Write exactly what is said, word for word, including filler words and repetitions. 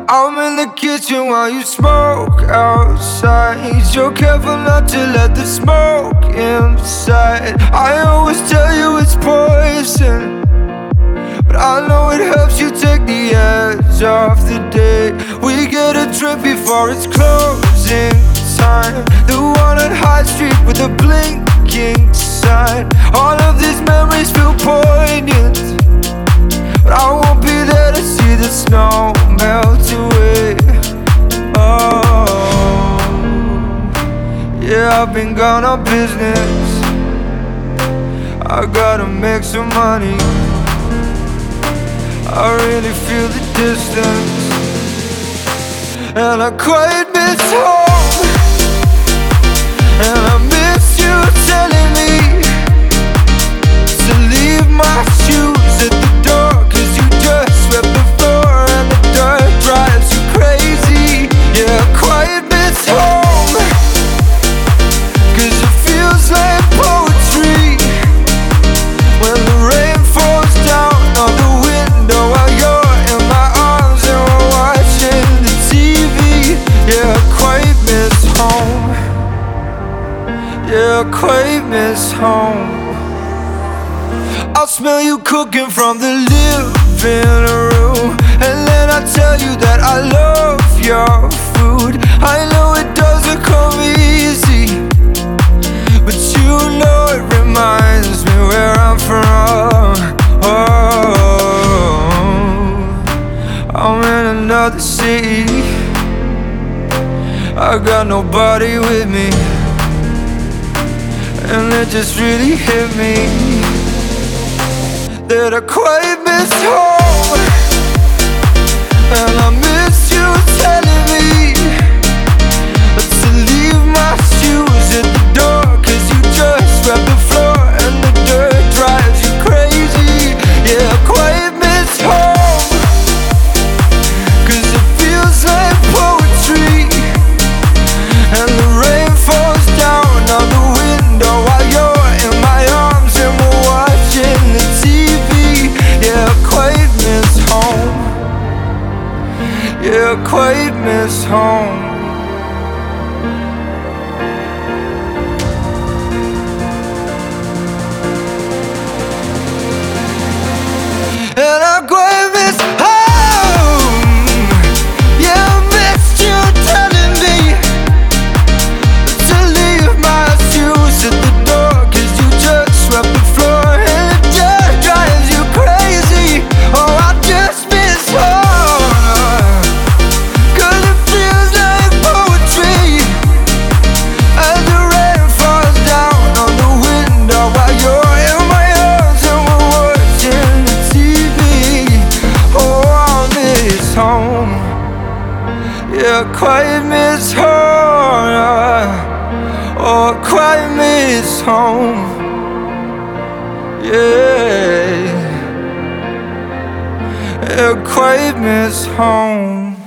I'm in the kitchen while you smoke outside. You're careful not to let the smoke inside. I always tell you it's poison, but I know it helps you take the edge off the day. We get a drink before it's closing time. The one on High Street with a blinking sign. All of these memories feel poignant, but I won't be there to see the snow melt away. Oh, yeah, I've been gone on business. I gotta make some money. I really feel the distance, and I quite miss home. And I miss you telling me to leave my shoes at the door, 'cause you just swept the floor and the dirt drives you crazy. Yeah, I quite miss home, 'cause it feels like poetry when the rain falls down on the window while you're in my arms and we're watching the T V. Yeah, I quite miss home. Yeah, I quite miss home. I'll smell you cooking from the living room, and then I tell you that I love your food. I know it doesn't come easy, but you know it reminds me where I'm from. Oh, I'm in another city. I got nobody with me, and it just really hit me that I quite miss home. And I miss you telling me to leave my shoes at the door, 'cause you just swept the floor and the dirt drives you crazy. Yeah, I quite miss home, 'cause it feels like poetry, and the rain falls down on the window while you're in my arms and we're watching the T V. Yeah, I quite miss home. Yeah, I quite miss home. And I quite miss home. Yeah, I missed you telling me to leave my shoes at the door, 'cause you just swept the floor and the dirt drives you crazy. Oh, I just miss home, 'cause it feels like poetry as the rain falls down on the window while you're in my arms and we're watching the T V. Oh, I miss home. Yeah, I quite miss home. Oh, I quite miss home. Yeah, I quite miss home.